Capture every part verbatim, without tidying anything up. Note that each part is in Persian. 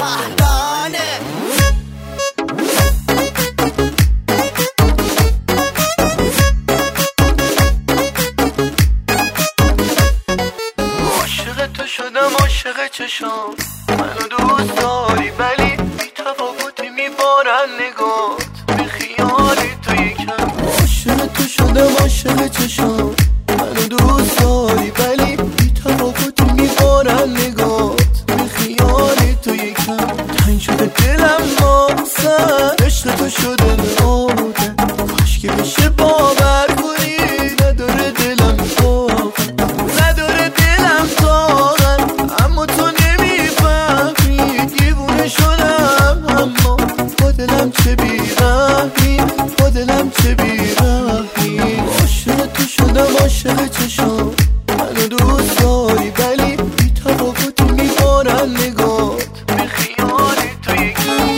پهلانه. عاشق تو شدم عاشق چشام، منو دوست داری ولی بی تفاوتی میبارن نگات، بی خیالی تو یکم. عاشق تو شدم عاشق چشام، منو دوست داری ولی بی تفاوتی میبارن نگات، بی خیالی تو یکم. تنگ شده دلم واسه عشق تو شده نموده، کاش که بشه باور کنی نداره دلم طاقت، نداره دلم طاقت. اما تو نمیفهمی دیوونه شدم، اما با دلم چه بیرحمی، با دلم چه بیرحمی. عاشق تو شدم عاشق چشام، منو دوست داری ولی بی تفاوتی میبارن نگات، بی خیالی تو یکم.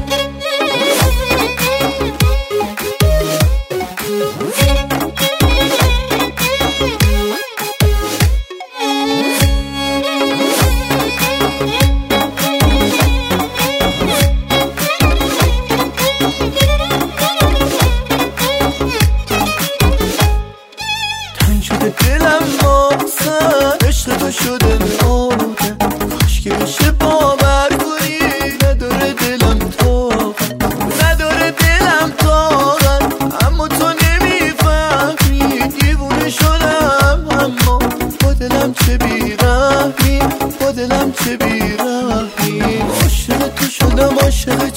شده دلم واسه عشق تو شده نموده، کاش که بشه باور کنی نداره دلم طاقت، نداره دلم طاقت. اما تو نمیفهمی دیوونه شدم، اما با دلم چه بیرحمی، با دلم چه بیرحمی. عاشق تو شدم عاشق